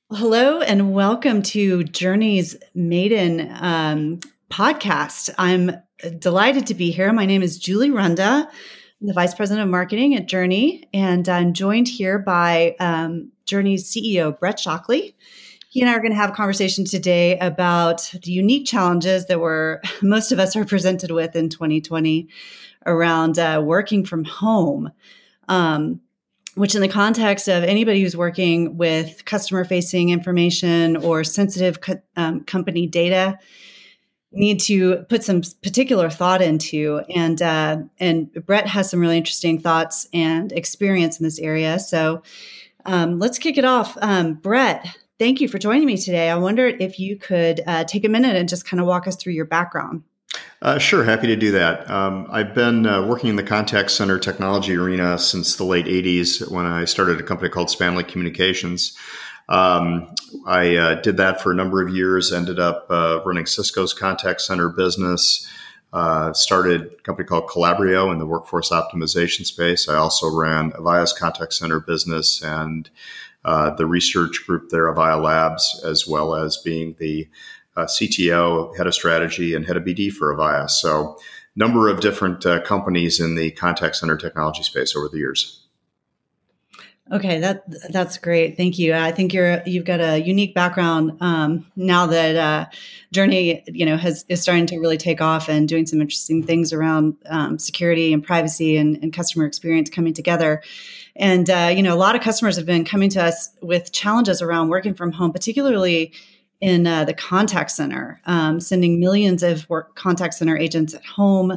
Hello and welcome to Journey's Maiden podcast. I'm delighted to be here. My name is Julie Runda. I'm the Vice President of Marketing at Journey, and I'm joined here by Journey's CEO, Brett Shockley. He and I are going to have a conversation today about the unique challenges that most of us are presented with in 2020 around working from home. Which in the context of anybody who's working with customer-facing information or sensitive company data need to put some particular thought into. And Brett has some really interesting thoughts and experience in this area. So let's kick it off. Brett, thank you for joining me today. I wonder if you could take a minute and just kind of walk us through your background. Sure, happy to do that. I've been working in the contact center technology arena since the late 80s when I started a company called Spanley Communications. I did that for a number of years, ended up running Cisco's contact center business, started a company called Calabrio in the workforce optimization space. I also ran Avaya's contact center business and the research group there, Avaya Labs, as well as being the CTO, head of strategy, and head of BD for Avaya. So number of different companies in the contact center technology space over the years. Okay, that's great. Thank you. I think you've got a unique background now that Journey, is starting to really take off and doing some interesting things around security and privacy and customer experience coming together. And a lot of customers have been coming to us with challenges around working from home, particularly in the contact center, sending millions of contact center agents at home,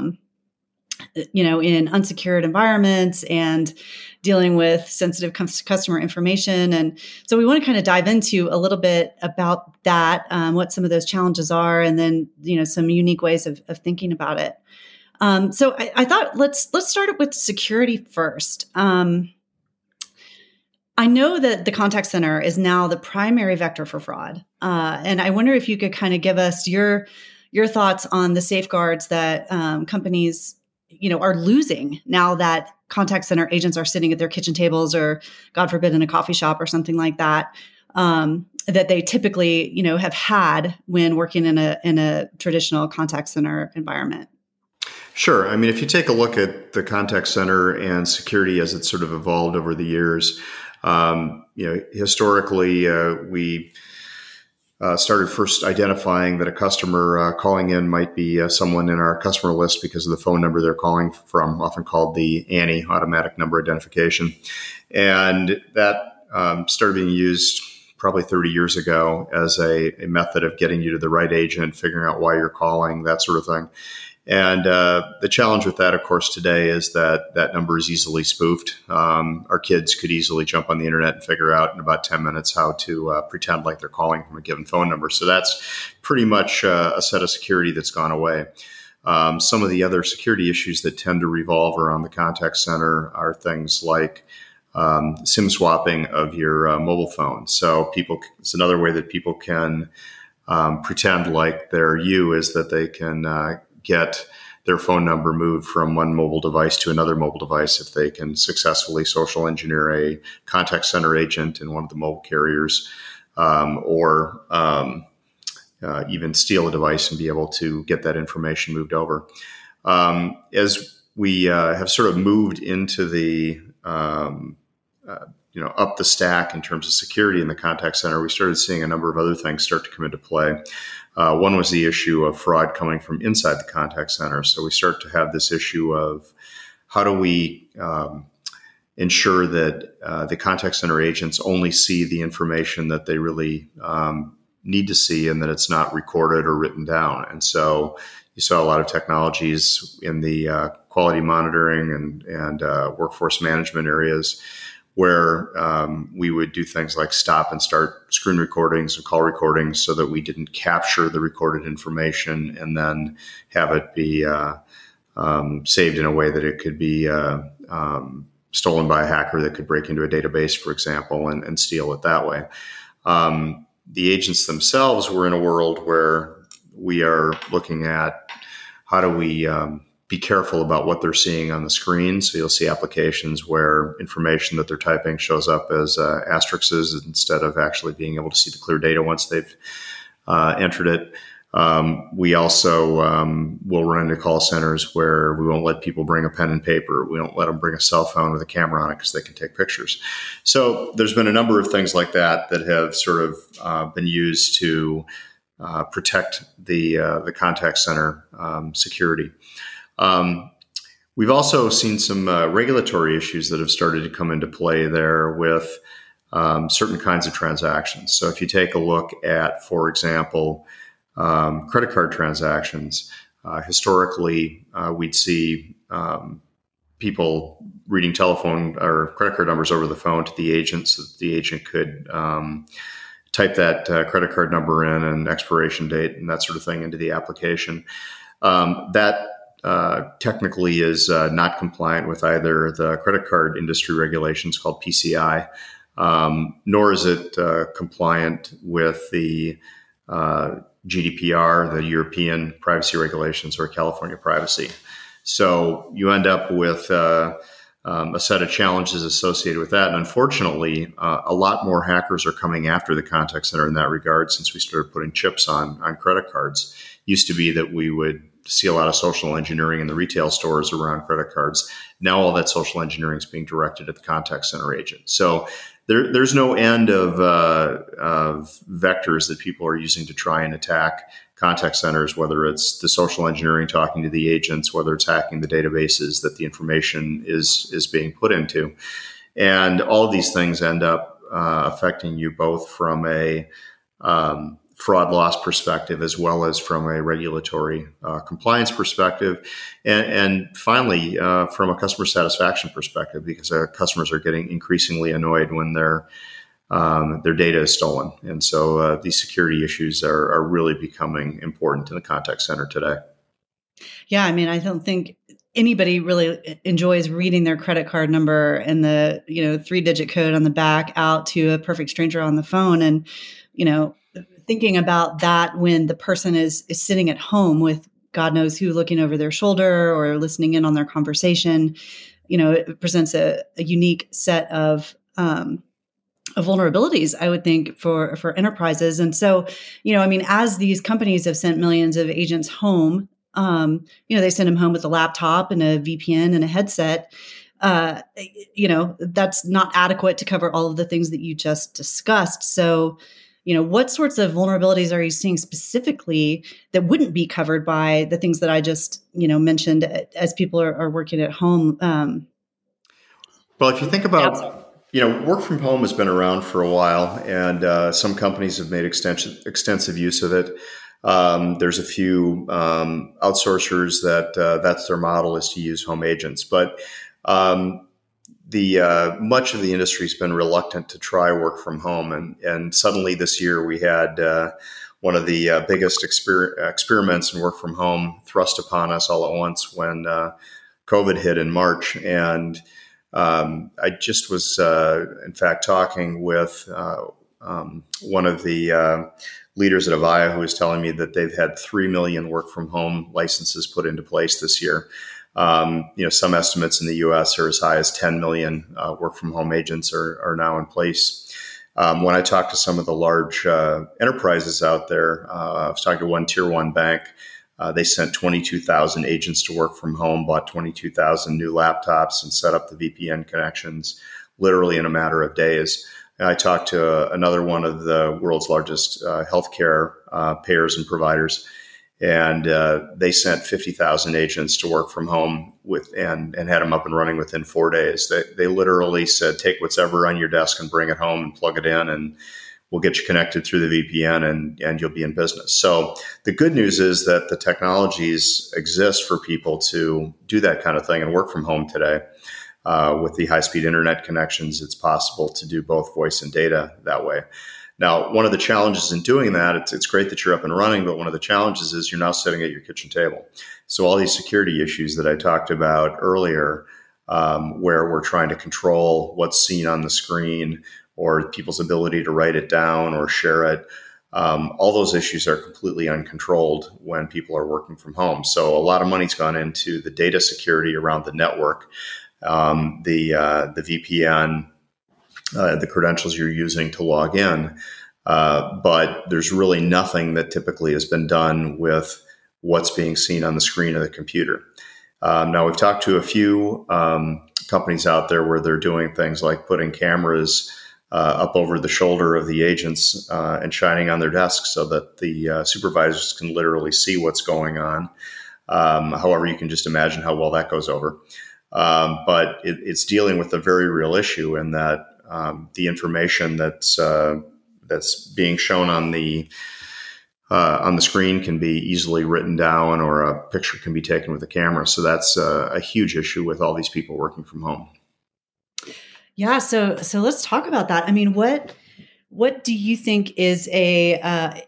in unsecured environments and dealing with sensitive customer information. And so we want to kind of dive into a little bit about that, what some of those challenges are, and then, some unique ways of thinking about it. So I thought let's start with security first. I know that the contact center is now the primary vector for fraud. And I wonder if you could kind of give us your thoughts on the safeguards that companies, are losing now that contact center agents are sitting at their kitchen tables or, God forbid, in a coffee shop or something like that, that they typically, have had when working in a traditional contact center environment. Sure. I mean, if you take a look at the contact center and security as it's sort of evolved over the years, historically, we started first identifying that a customer calling in might be someone in our customer list because of the phone number they're calling from, often called the ANI, automatic number identification. And that started being used probably 30 years ago as a method of getting you to the right agent, figuring out why you're calling, that sort of thing. And the challenge with that, of course, today is that number is easily spoofed. Our kids could easily jump on the internet and figure out in about 10 minutes how to pretend like they're calling from a given phone number. So that's pretty much a set of security that's gone away. Some of the other security issues that tend to revolve around the contact center are things like SIM swapping of your mobile phone. So it's another way that people can pretend like they're you, is that they can get their phone number moved from one mobile device to another mobile device if they can successfully social engineer a contact center agent in one of the mobile carriers, or even steal a device and be able to get that information moved over. As we have sort of moved into the up the stack in terms of security in the contact center, we started seeing a number of other things start to come into play. One was the issue of fraud coming from inside the contact center. So we start to have this issue of how do we ensure that the contact center agents only see the information that they really need to see, and that it's not recorded or written down. And so you saw a lot of technologies in the quality monitoring and workforce management areas where we would do things like stop and start screen recordings and call recordings so that we didn't capture the recorded information and then have it be saved in a way that it could be stolen by a hacker that could break into a database, for example, and steal it that way. The agents themselves were in a world where we are looking at how do we be careful about what they're seeing on the screen. So you'll see applications where information that they're typing shows up as asterisks instead of actually being able to see the clear data once they've entered it. We also will run into call centers where we won't let people bring a pen and paper. We don't let them bring a cell phone with a camera on it because they can take pictures. So there's been a number of things like that that have sort of been used to protect the contact center security. We've also seen some regulatory issues that have started to come into play there with certain kinds of transactions. So if you take a look at, for example, credit card transactions, historically, we'd see people reading telephone or credit card numbers over the phone to the agent so that the agent could type that credit card number in and expiration date and that sort of thing into the application. That technically is not compliant with either the credit card industry regulations called PCI, nor is it compliant with the GDPR, the European privacy regulations, or California privacy. So you end up with a set of challenges associated with that. And unfortunately, a lot more hackers are coming after the contact center in that regard since we started putting chips on credit cards. Used to be that we would see a lot of social engineering in the retail stores around credit cards. Now all that social engineering is being directed at the contact center agent. So there's no end of vectors that people are using to try and attack contact centers, whether it's the social engineering talking to the agents, whether it's hacking the databases that the information is being put into. And all of these things end up affecting you both from a fraud loss perspective as well as from a regulatory compliance perspective. And finally, from a customer satisfaction perspective, because customers are getting increasingly annoyed when their data is stolen. And so these security issues are really becoming important in the contact center today. Yeah, I mean, I don't think anybody really enjoys reading their credit card number and the 3-digit code on the back out to a perfect stranger on the phone. And, thinking about that when the person is sitting at home with God knows who looking over their shoulder or listening in on their conversation, it presents a unique set of vulnerabilities, I would think, for enterprises. And so, as these companies have sent millions of agents home, they send them home with a laptop and a VPN and a headset. That's not adequate to cover all of the things that you just discussed. So, what sorts of vulnerabilities are you seeing specifically that wouldn't be covered by the things that I just, mentioned as people are working at home? Well, if you think about, work from home has been around for a while, and some companies have made extensive use of it. There's a few outsourcers that that's their model, is to use home agents, but much of the industry has been reluctant to try work from home, and suddenly this year we had one of the biggest experiments in work from home thrust upon us all at once when COVID hit in March. And I just was, in fact, talking with one of the leaders at Avaya who was telling me that they've had 3 million work from home licenses put into place this year. Some estimates in the U.S. are as high as 10 million work from home agents are now in place. When I talked to some of the large enterprises out there, I was talking to one tier one bank. They sent 22,000 agents to work from home, bought 22,000 new laptops, and set up the VPN connections literally in a matter of days. And I talked to another one of the world's largest healthcare payers and providers, and they sent 50,000 agents to work from home and had them up and running within 4 days. They literally said, take what's ever on your desk and bring it home and plug it in, and we'll get you connected through the VPN and you'll be in business. So the good news is that the technologies exist for people to do that kind of thing and work from home today. With the high-speed internet connections, it's possible to do both voice and data that way. Now, one of the challenges in doing that, it's great that you're up and running, but one of the challenges is you're now sitting at your kitchen table. So all these security issues that I talked about earlier, where we're trying to control what's seen on the screen or people's ability to write it down or share it, All those issues are completely uncontrolled when people are working from home. So a lot of money's gone into the data security around the network, the VPN, the credentials you're using to log in. But there's really nothing that typically has been done with what's being seen on the screen of the computer. Now, we've talked to a few companies out there where they're doing things like putting cameras up over the shoulder of the agents and shining on their desks so that the supervisors can literally see what's going on. However, you can just imagine how well that goes over. But it's dealing with a very real issue in that the information that's being shown on the screen can be easily written down, or a picture can be taken with a camera. So that's a huge issue with all these people working from home. Yeah. So let's talk about that. I mean, what do you think is the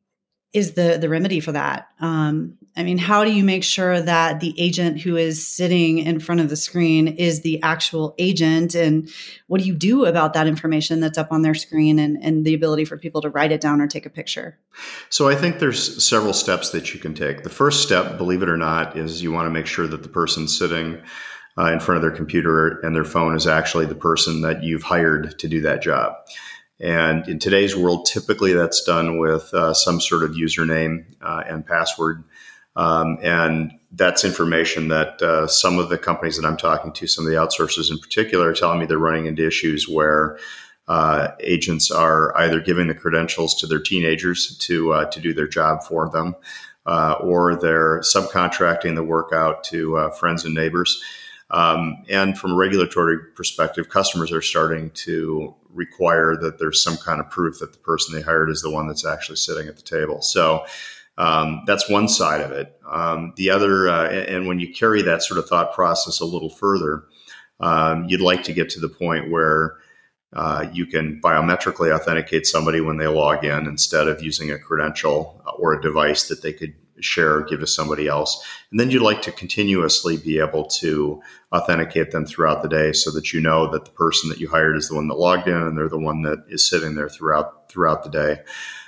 remedy for that? I mean, how do you make sure that the agent who is sitting in front of the screen is the actual agent? And what do you do about that information that's up on their screen and the ability for people to write it down or take a picture? So I think there's several steps that you can take. The first step, believe it or not, is you want to make sure that the person sitting in front of their computer and their phone is actually the person that you've hired to do that job. And in today's world, typically that's done with some sort of username and password. And that's information that some of the companies that I'm talking to, some of the outsourcers in particular, are telling me they're running into issues where agents are either giving the credentials to their teenagers to do their job for them, or they're subcontracting the work out to friends and neighbors. And from a regulatory perspective, customers are starting to require that there's some kind of proof that the person they hired is the one that's actually sitting at the table. So that's one side of it. The other, and when you carry that sort of thought process a little further, you'd like to get to the point where you can biometrically authenticate somebody when they log in instead of using a credential or a device that they could share or give to somebody else. And then you'd like to continuously be able to authenticate them throughout the day so that you know that the person that you hired is the one that logged in and they're the one that is sitting there throughout the day.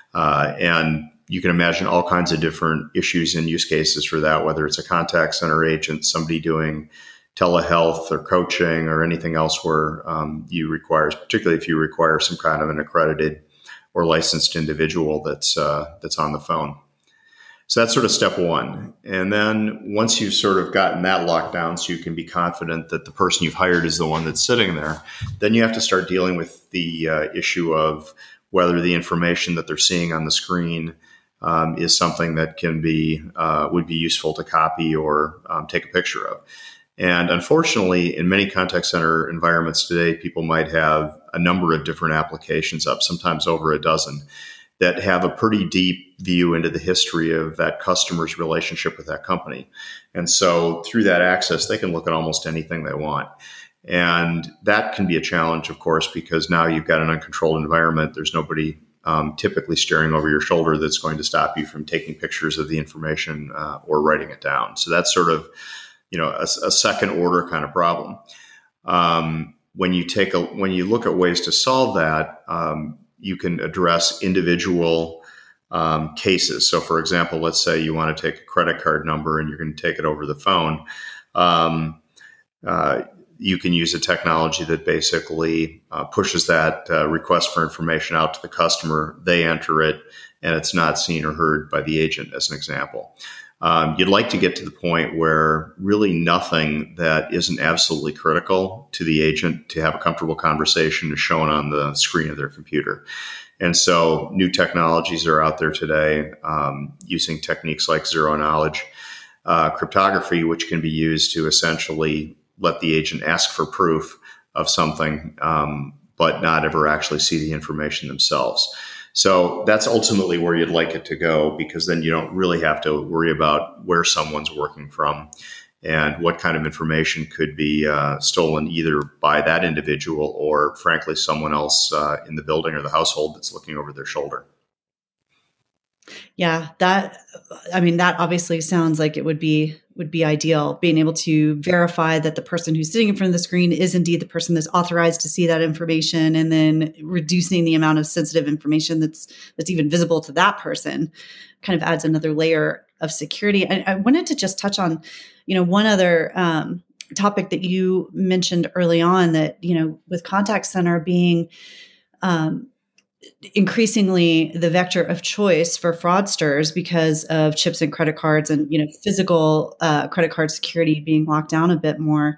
And you can imagine all kinds of different issues and use cases for that, whether it's a contact center agent, somebody doing telehealth or coaching or anything else where you require, particularly if you require some kind of an accredited or licensed individual that's on the phone. So that's sort of step one. And then once you've sort of gotten that locked down so you can be confident that the person you've hired is the one that's sitting there, then you have to start dealing with the issue of whether the information that they're seeing on the screen is something that would be useful to copy or take a picture of. And unfortunately, in many contact center environments today, people might have a number of different applications up, sometimes over a dozen, that have a pretty deep view into the history of that customer's relationship with that company. And so through that access, they can look at almost anything they want. And that can be a challenge, of course, because now you've got an uncontrolled environment. There's nobody typically staring over your shoulder that's going to stop you from taking pictures of the information or writing it down. So that's sort of, a second order kind of problem. When you look at ways to solve that, you can address individual cases. So, for example, let's say you want to take a credit card number and you're going to take it over the phone. You can use a technology that basically pushes that request for information out to the customer. They enter it, and it's not seen or heard by the agent, as an example. You'd like to get to the point where really nothing that isn't absolutely critical to the agent to have a comfortable conversation is shown on the screen of their computer. And so new technologies are out there today using techniques like zero knowledge cryptography, which can be used to essentially let the agent ask for proof of something, but not ever actually see the information themselves. So that's ultimately where you'd like it to go, because then you don't really have to worry about where someone's working from and what kind of information could be stolen either by that individual or, frankly, someone else in the building or the household that's looking over their shoulder. Yeah, that obviously sounds like it would be ideal, being able to verify that the person who's sitting in front of the screen is indeed the person that's authorized to see that information, and then reducing the amount of sensitive information that's even visible to that person kind of adds another layer of security. I wanted to just touch on, one other topic that you mentioned early on, that, with contact center being increasingly the vector of choice for fraudsters because of chips and credit cards, and physical credit card security being locked down a bit more.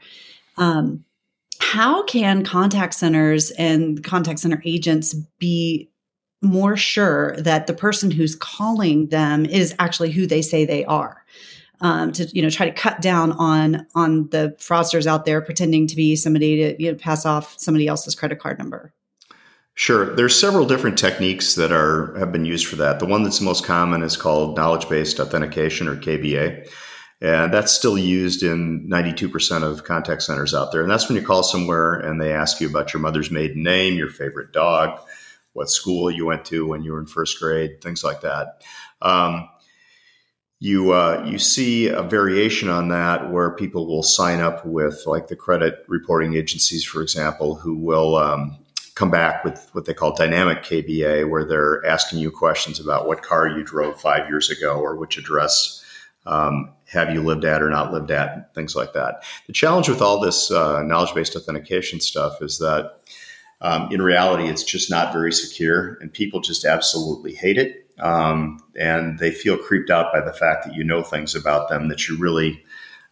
How can contact centers and contact center agents be more sure that the person who's calling them is actually who they say they are? To try to cut down on the fraudsters out there pretending to be somebody to pass off somebody else's credit card number. Sure. There's several different techniques that have been used for that. The one that's most common is called knowledge-based authentication, or KBA. And that's still used in 92% of contact centers out there. And that's when you call somewhere and they ask you about your mother's maiden name, your favorite dog, what school you went to when you were in first grade, things like that. You see a variation on that where people will sign up with, like, the credit reporting agencies, for example, who will come back with what they call dynamic KBA, where they're asking you questions about what car you drove 5 years ago, or which address have you lived at or not lived at, things like that. The challenge with all this knowledge-based authentication stuff is that in reality, it's just not very secure, and people just absolutely hate it. And they feel creeped out by the fact that you know things about them that you really,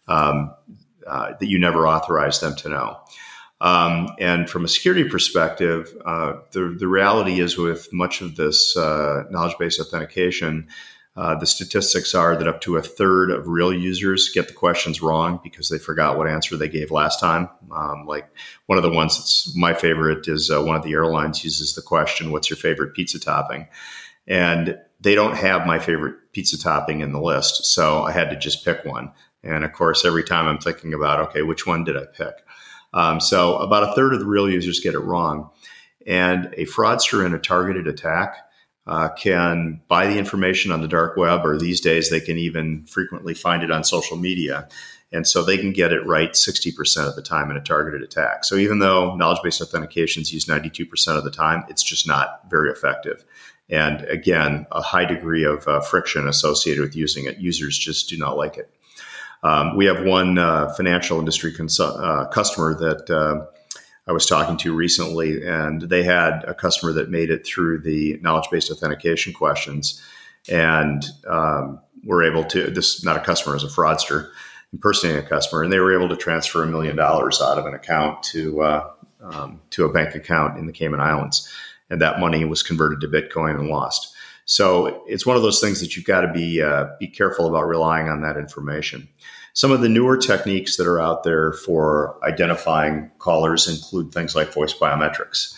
that you never authorized them to know. And from a security perspective, the reality is, with much of this knowledge-based authentication, the statistics are that up to a third of real users get the questions wrong because they forgot what answer they gave last time. Like, one of the ones that's my favorite is one of the airlines uses the question, "What's your favorite pizza topping?" And they don't have my favorite pizza topping in the list, so I had to just pick one. And of course, every time I'm thinking about, okay, which one did I pick? So about a third of the real users get it wrong. And a fraudster in a targeted attack can buy the information on the dark web, or these days they can even frequently find it on social media. And so they can get it right 60% of the time in a targeted attack. So even though knowledge-based authentication is used 92% of the time, it's just not very effective. And again, a high degree of friction associated with using it. Users just do not like it. We have one financial industry customer that I was talking to recently, and they had a customer that made it through the knowledge-based authentication questions, and were able to, this not a customer, as a fraudster, impersonating a customer, and they were able to transfer $1 million out of an account to a bank account in the Cayman Islands. And that money was converted to Bitcoin and lost. So it's one of those things that you've got to be careful about relying on that information. Some of the newer techniques that are out there for identifying callers include things like voice biometrics.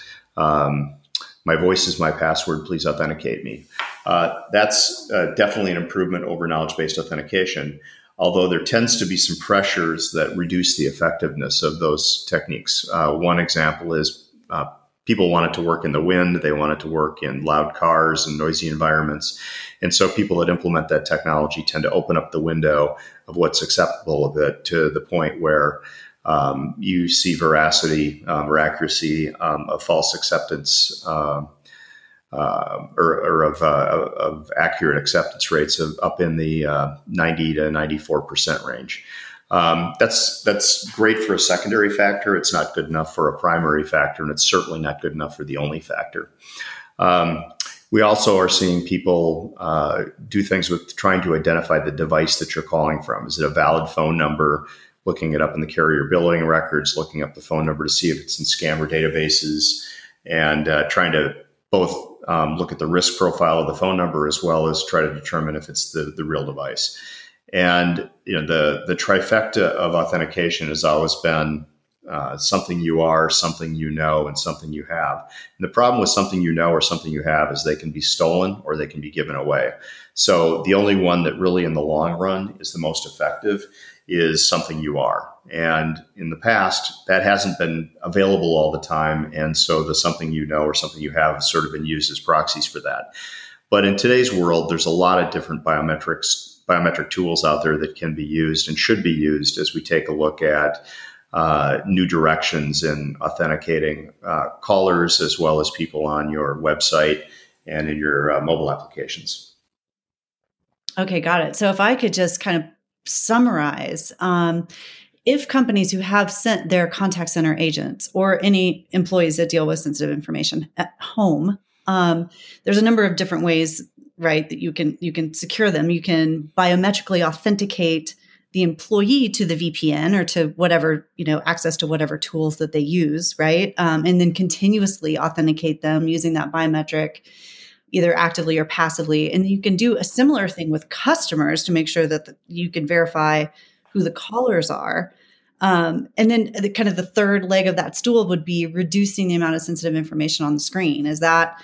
My voice is my password, please authenticate me. That's definitely an improvement over knowledge-based authentication, although there tends to be some pressures that reduce the effectiveness of those techniques. One example is people want it to work in the wind. They want it to work in loud cars and noisy environments. And so people that implement that technology tend to open up the window of what's acceptable of it to the point where you see veracity or accuracy of false acceptance or of accurate acceptance rates of up in the 90 to 94% range. That's great for a secondary factor. It's not good enough for a primary factor, and it's certainly not good enough for the only factor. We also are seeing people do things with trying to identify the device that you're calling from. Is it a valid phone number? Looking it up in the carrier billing records, looking up the phone number to see if it's in scammer databases, and trying to both look at the risk profile of the phone number as well as try to determine if it's the real device. And the trifecta of authentication has always been something you are, something you know, and something you have. And the problem with something you know or something you have is they can be stolen or they can be given away. So the only one that really in the long run is the most effective is something you are. And in the past, that hasn't been available all the time. And so the something you know or something you have has sort of been used as proxies for that. But in today's world, there's a lot of different biometric tools out there that can be used and should be used as we take a look at new directions in authenticating callers as well as people on your website and in your mobile applications. Okay, got it. So if I could just kind of summarize, if companies who have sent their contact center agents or any employees that deal with sensitive information at home, there's a number of different ways, right, that you can secure them. You can biometrically authenticate the employee to the VPN or to whatever, access to whatever tools that they use, right? And then continuously authenticate them using that biometric, either actively or passively. And you can do a similar thing with customers to make sure that you can verify who the callers are. And then the third leg of that stool would be reducing the amount of sensitive information on the screen. Is that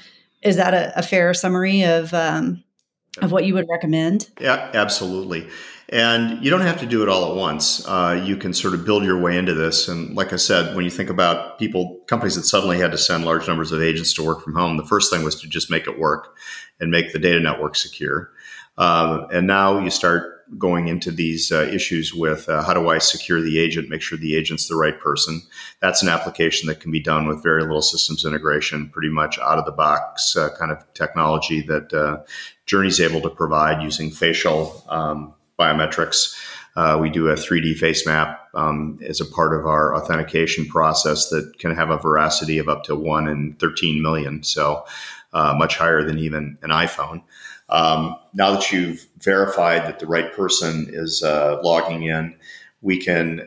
a fair summary of what you would recommend? Yeah, absolutely. And you don't have to do it all at once. You can sort of build your way into this. And like I said, when you think about companies that suddenly had to send large numbers of agents to work from home, the first thing was to just make it work and make the data network secure. And now you start going into these issues with how do I secure the agent, make sure the agent's the right person. That's an application that can be done with very little systems integration, pretty much out of the box kind of technology that Journey's able to provide using facial biometrics. We do a 3D face map as a part of our authentication process that can have a veracity of up to 1 in 13 million. So much higher than even an iPhone. Now that you've verified that the right person is logging in, we can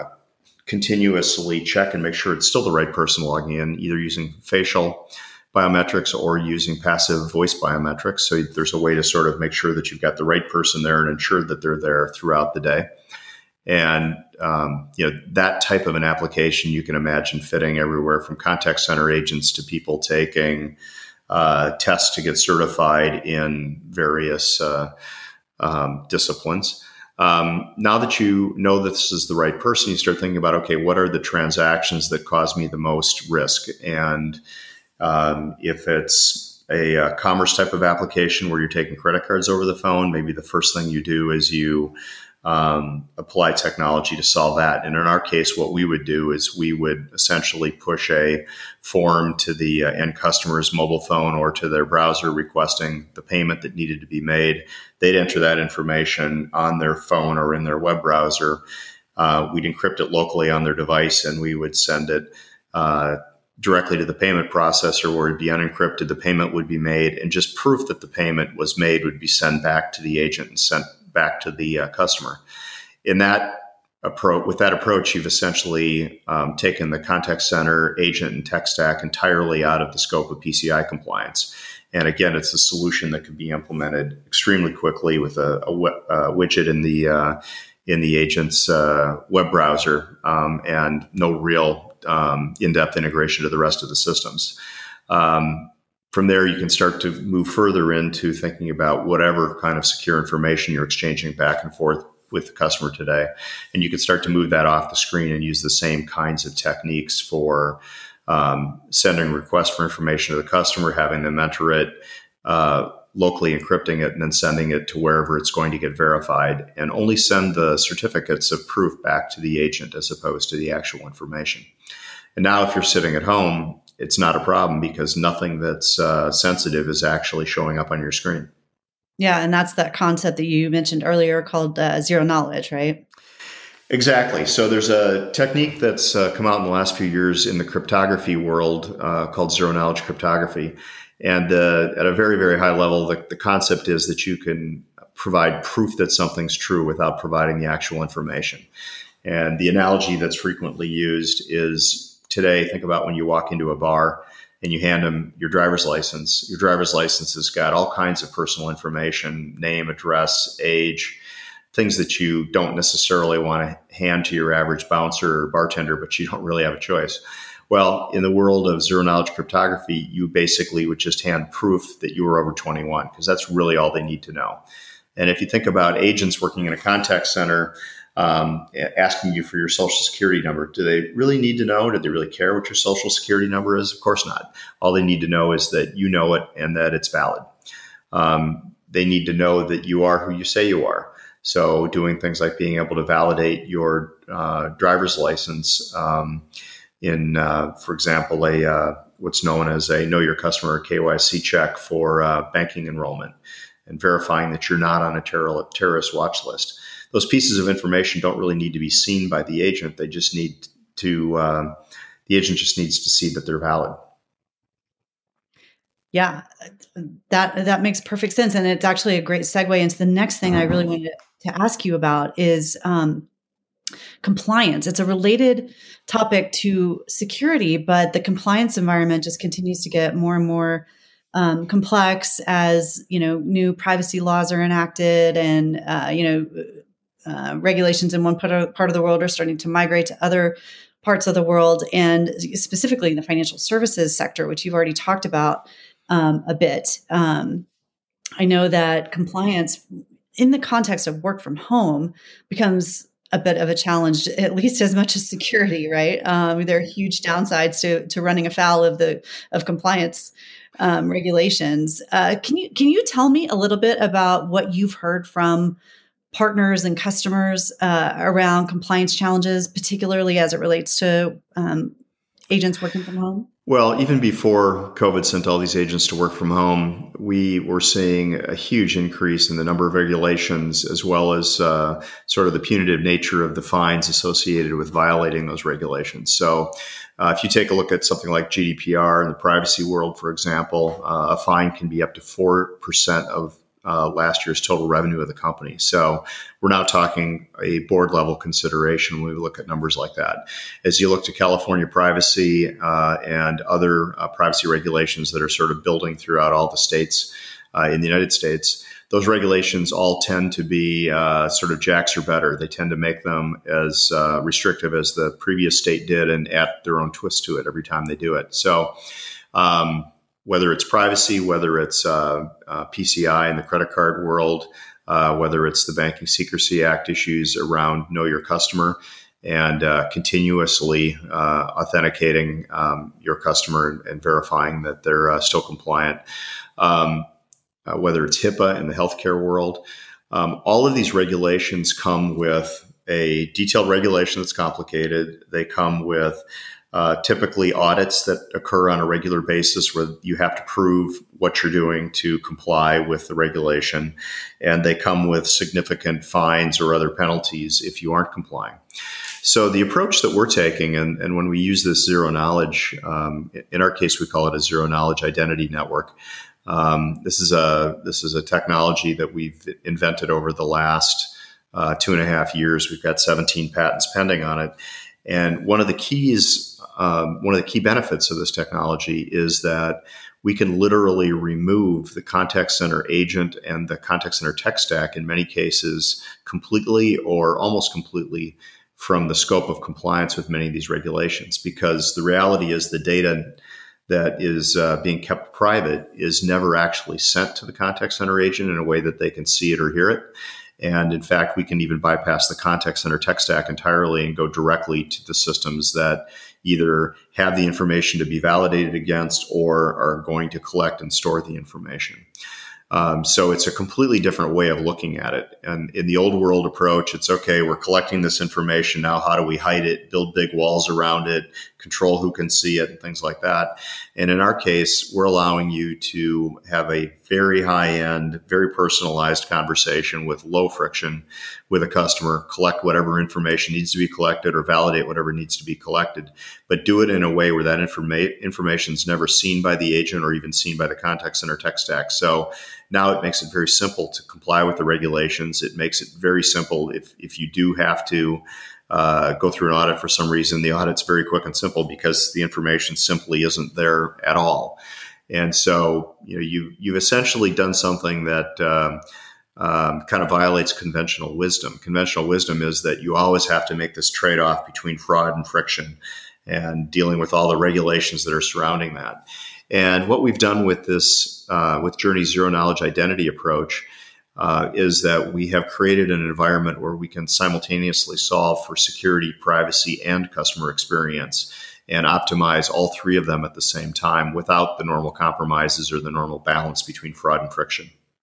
continuously check and make sure it's still the right person logging in, either using facial biometrics or using passive voice biometrics. So there's a way to sort of make sure that you've got the right person there and ensure that they're there throughout the day. And that type of an application you can imagine fitting everywhere from contact center agents to people taking tests to get certified in various disciplines. Now that you know this is the right person, you start thinking about, okay, what are the transactions that cause me the most risk? And if it's a commerce type of application where you're taking credit cards over the phone, maybe the first thing you do is you apply technology to solve that. And in our case, what we would do is we would essentially push a form to the end customer's mobile phone or to their browser requesting the payment that needed to be made. They'd enter that information on their phone or in their web browser. We'd encrypt it locally on their device, and we would send it directly to the payment processor where it'd be unencrypted. The payment would be made, and just proof that the payment was made would be sent back to the agent and sent back to the customer. With that approach, you've essentially taken the contact center agent and tech stack entirely out of the scope of PCI compliance. And again, it's a solution that can be implemented extremely quickly with a widget in the agent's web browser and no real in-depth integration to the rest of the systems. From there, you can start to move further into thinking about whatever kind of secure information you're exchanging back and forth with the customer today. And you can start to move that off the screen and use the same kinds of techniques for sending requests for information to the customer, having them enter it, locally encrypting it, and then sending it to wherever it's going to get verified, and only send the certificates of proof back to the agent as opposed to the actual information. And now if you're sitting at home, it's not a problem because nothing that's sensitive is actually showing up on your screen. Yeah, and that's that concept that you mentioned earlier called zero knowledge, right? Exactly. So there's a technique that's come out in the last few years in the cryptography world called zero knowledge cryptography. And at a very, very high level, the concept is that you can provide proof that something's true without providing the actual information. And the analogy that's frequently used is today, think about when you walk into a bar and you hand them your driver's license. Your driver's license has got all kinds of personal information, name, address, age, things that you don't necessarily want to hand to your average bouncer or bartender, but you don't really have a choice. Well, in the world of zero knowledge cryptography, you basically would just hand proof that you were over 21 because that's really all they need to know. And if you think about agents working in a contact center, asking you for your social security number, do they really need to know? Do they really care what your social security number is? Of course not. All they need to know is that you know it and that it's valid. They need to know that you are who you say you are. So doing things like being able to validate your driver's license for example, what's known as a Know Your Customer KYC check for banking enrollment, and verifying that you're not on a terrorist watch list. Those pieces of information don't really need to be seen by the agent. They just need to, the agent just needs to see that they're valid. Yeah, that makes perfect sense. And it's actually a great segue into the next thing I really wanted to ask you about is compliance. It's a related topic to security, but the compliance environment just continues to get more and more complex as, new privacy laws are enacted and, regulations in one part of the world are starting to migrate to other parts of the world, and specifically in the financial services sector, which you've already talked about a bit. I know that compliance in the context of work from home becomes a bit of a challenge, at least as much as security, right? There are huge downsides to running afoul of compliance regulations. Can you tell me a little bit about what you've heard from partners and customers around compliance challenges, particularly as it relates to agents working from home? Well, even before COVID sent all these agents to work from home, we were seeing a huge increase in the number of regulations, as well as sort of the punitive nature of the fines associated with violating those regulations. So if you take a look at something like GDPR in the privacy world, for example, a fine can be up to 4% of last year's total revenue of the company. So we're now talking a board level consideration when we look at numbers like that. As you look to California privacy and other privacy regulations that are sort of building throughout all the states in the United States, those regulations all tend to be sort of jacks or better. They tend to make them as restrictive as the previous state did and add their own twist to it every time they do it. So whether it's privacy, whether it's PCI in the credit card world, whether it's the Banking Secrecy Act issues around Know Your Customer and continuously authenticating your customer and verifying that they're still compliant, whether it's HIPAA in the healthcare world. All of these regulations come with a detailed regulation that's complicated. They come with typically audits that occur on a regular basis where you have to prove what you're doing to comply with the regulation. And they come with significant fines or other penalties if you aren't complying. So the approach that we're taking, and when we use this zero knowledge, in our case, we call it a zero knowledge identity network. This is a technology that we've invented over the last 2.5 years. We've got 17 patents pending on it. And one of the key benefits of this technology is that we can literally remove the contact center agent and the contact center tech stack in many cases completely or almost completely from the scope of compliance with many of these regulations, because the reality is the data that is being kept private is never actually sent to the contact center agent in a way that they can see it or hear it. And in fact, we can even bypass the contact center tech stack entirely and go directly to the systems that either have the information to be validated against or are going to collect and store the information. So it's a completely different way of looking at it. And in the old world approach, it's okay, we're collecting this information. Now, how do we hide it, build big walls around it, control who can see it, and things like that. And in our case, we're allowing you to have a very high-end, very personalized conversation with low friction with a customer, collect whatever information needs to be collected or validate whatever needs to be collected, but do it in a way where that information is never seen by the agent or even seen by the contact center tech stack. So now it makes it very simple to comply with the regulations. It makes it very simple if you do have to go through an audit for some reason. The audit's very quick and simple because the information simply isn't there at all. And so you've essentially done something that kind of violates conventional wisdom. Conventional wisdom is that you always have to make this trade-off between fraud and friction and dealing with all the regulations that are surrounding that. And what we've done with this, with Journey's zero knowledge identity approach, is that we have created an environment where we can simultaneously solve for security, privacy, and customer experience and optimize all three of them at the same time without the normal compromises or the normal balance between fraud and friction.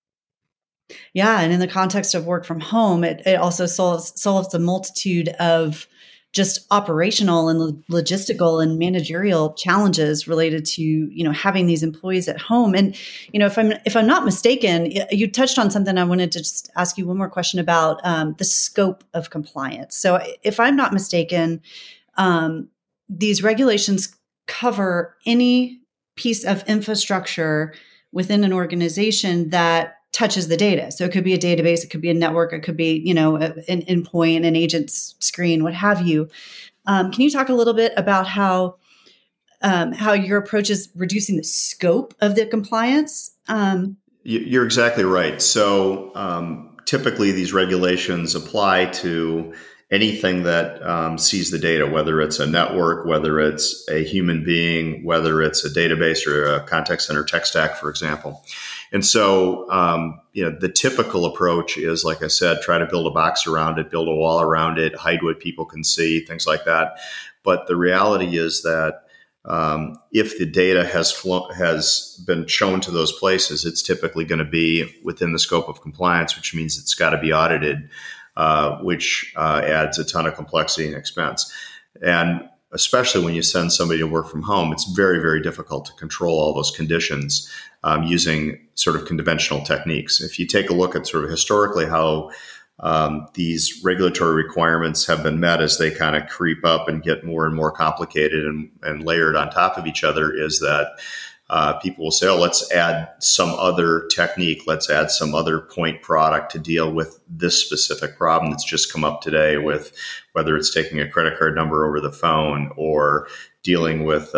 Yeah. And in the context of work from home, it also solves a multitude of just operational and logistical and managerial challenges related to, having these employees at home. And, if I'm not mistaken, you touched on something I wanted to just ask you one more question about, the scope of compliance. So if I'm not mistaken, these regulations cover any piece of infrastructure within an organization that touches the data. So it could be a database, it could be a network, it could be, an endpoint, an agent's screen, what have you. Can you talk a little bit about how your approach is reducing the scope of the compliance? You're exactly right. So typically these regulations apply to anything that sees the data, whether it's a network, whether it's a human being, whether it's a database or a contact center tech stack, for example. And so, the typical approach is, like I said, try to build a box around it, build a wall around it, hide what people can see, things like that. But the reality is that if the data has been shown to those places, it's typically going to be within the scope of compliance, which means it's got to be audited, which adds a ton of complexity and expense. And especially when you send somebody to work from home, it's very, very difficult to control all those conditions using sort of conventional techniques. If you take a look at sort of historically how these regulatory requirements have been met as they kind of creep up and get more and more complicated and layered on top of each other, is that people will say, oh, let's add some other technique. Let's add some other point product to deal with this specific problem that's just come up today, with whether it's taking a credit card number over the phone or dealing with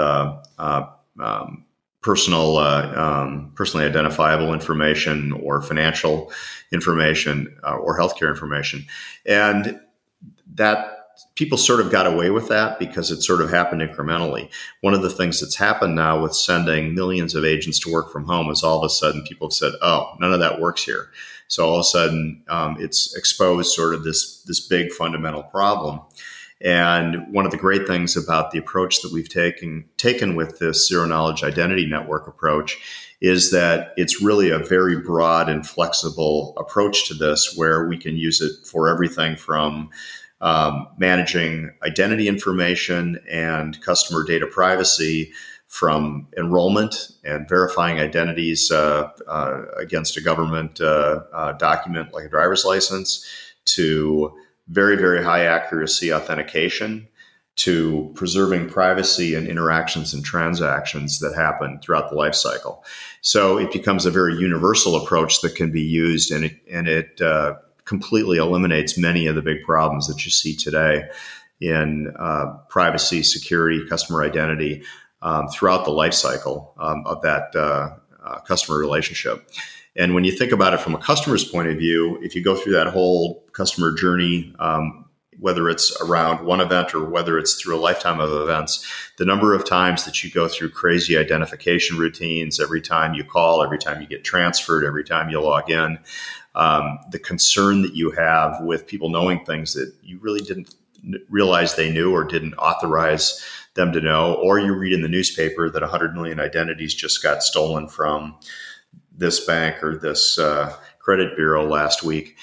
personally identifiable information or financial information or healthcare information. And that people sort of got away with that because it sort of happened incrementally. One of the things that's happened now with sending millions of agents to work from home is all of a sudden people have said, oh, none of that works here. So all of a sudden it's exposed sort of this big fundamental problem. And one of the great things about the approach that we've taken with this zero knowledge identity network approach is that it's really a very broad and flexible approach to this, where we can use it for everything from managing identity information and customer data privacy, from enrollment and verifying identities against a government document like a driver's license, to very, very high accuracy authentication, to preserving privacy and interactions and transactions that happen throughout the life cycle. So it becomes a very universal approach that can be used, and it completely eliminates many of the big problems that you see today in privacy, security, customer identity throughout the life cycle of that customer relationship. And when you think about it from a customer's point of view, if you go through that whole customer journey, whether it's around one event or whether it's through a lifetime of events, the number of times that you go through crazy identification routines, every time you call, every time you get transferred, every time you log in, the concern that you have with people knowing things that you really didn't realize they knew or didn't authorize them to know, or you read in the newspaper that 100 million identities just got stolen from this bank or this credit bureau last week.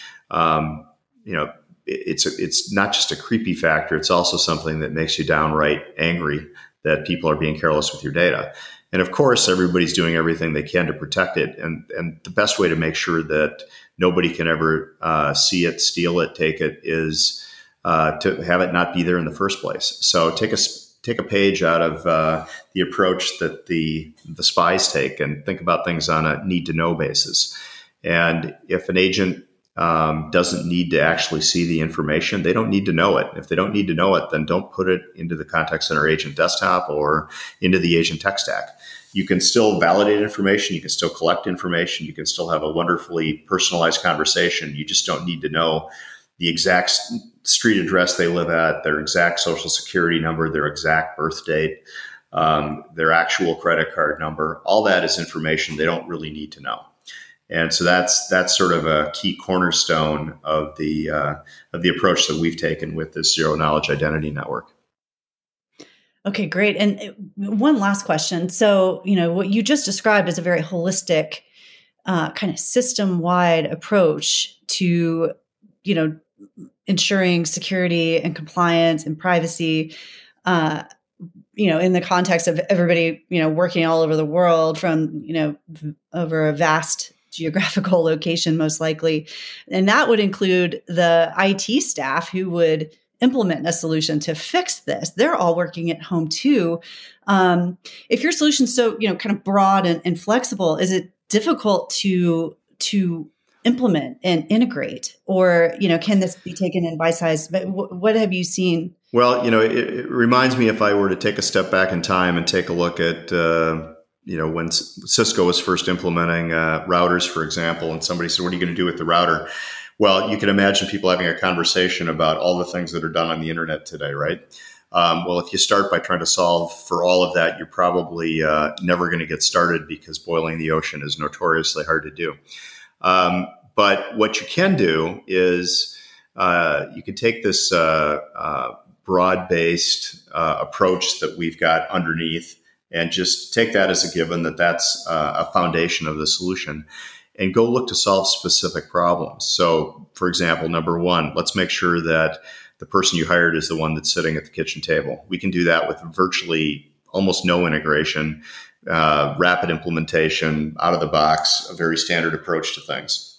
It's not just a creepy factor. It's also something that makes you downright angry that people are being careless with your data. And of course, everybody's doing everything they can to protect it. And the best way to make sure that nobody can ever see it, steal it, take it, is to have it not be there in the first place. So take a page out of the approach that the spies take, and think about things on a need-to-know basis. And if an agent doesn't need to actually see the information, they don't need to know it. If they don't need to know it, then don't put it into the contact center agent desktop or into the agent tech stack. You can still validate information. You can still collect information. You can still have a wonderfully personalized conversation. You just don't need to know the exact street address they live at, their exact social security number, their exact birth date, their actual credit card number. All that is information they don't really need to know. And so that's sort of a key cornerstone of the approach that we've taken with this zero knowledge identity network. Okay, great. And one last question. So, what you just described is a very holistic kind of system-wide approach to, ensuring security and compliance and privacy, in the context of everybody, working all over the world from, over a vast geographical location, most likely. And that would include the IT staff who would implement a solution to fix this. They're all working at home too. If your solution's so, kind of broad and flexible, is it difficult to implement and integrate, or can this be taken in bite size? But what have you seen? Well, it reminds me, if I were to take a step back in time and take a look at when Cisco was first implementing routers, for example, and somebody said, "What are you going to do with the router?" Well, you can imagine people having a conversation about all the things that are done on the internet today, right? Well, if you start by trying to solve for all of that, you're probably never going to get started, because boiling the ocean is notoriously hard to do. But what you can do is you can take this broad-based approach that we've got underneath and just take that as a given that that's a foundation of the solution, and go look to solve specific problems. So, for example, number one, let's make sure that the person you hired is the one that's sitting at the kitchen table. We can do that with virtually almost no integration, rapid implementation, out of the box, a very standard approach to things.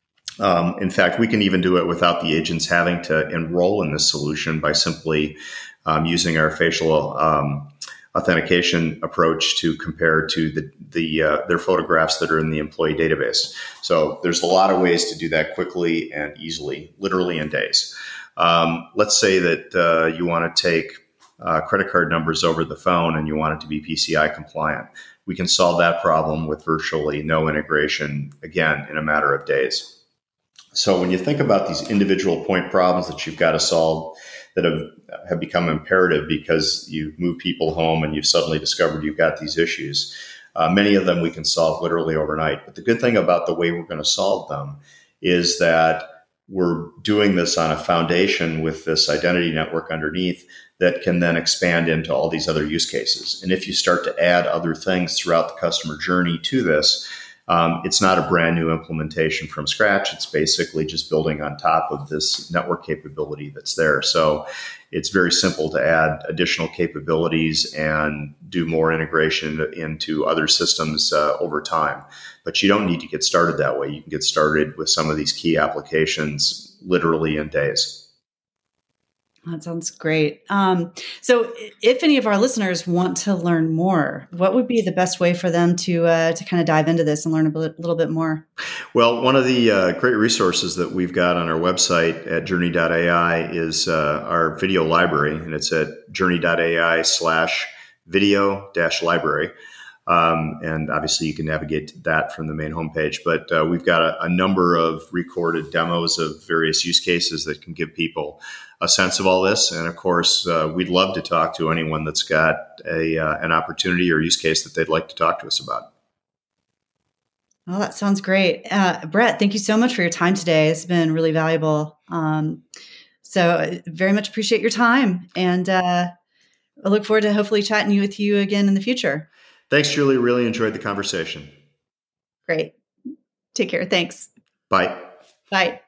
In fact, we can even do it without the agents having to enroll in this solution by simply using our facial authentication approach to compare to their photographs that are in the employee database. So there's a lot of ways to do that quickly and easily, literally in days. Let's say that you want to take credit card numbers over the phone and you want it to be PCI compliant. We can solve that problem with virtually no integration, again, in a matter of days. So when you think about these individual point problems that you've got to solve that have become imperative because you've moved people home and you've suddenly discovered you've got these issues, many of them we can solve literally overnight. But the good thing about the way we're going to solve them is that we're doing this on a foundation with this identity network underneath that can then expand into all these other use cases. And if you start to add other things throughout the customer journey to this, it's not a brand new implementation from scratch. It's basically just building on top of this network capability that's there. So it's very simple to add additional capabilities and do more integration into other systems over time. But you don't need to get started that way. You can get started with some of these key applications literally in days. That sounds great. So if any of our listeners want to learn more, what would be the best way for them to kind of dive into this and learn a little bit more? Well, one of the great resources that we've got on our website at journey.ai is our video library, and it's at journey.ai/video-library. And obviously you can navigate to that from the main homepage, but we've got a number of recorded demos of various use cases that can give people a sense of all this. And of course, we'd love to talk to anyone that's got an opportunity or use case that they'd like to talk to us about. Well, that sounds great. Brett, thank you so much for your time today. It's been really valuable. So I very much appreciate your time, and I look forward to hopefully chatting with you again in the future. Thanks, Julie. Really enjoyed the conversation. Great. Take care. Thanks. Bye. Bye.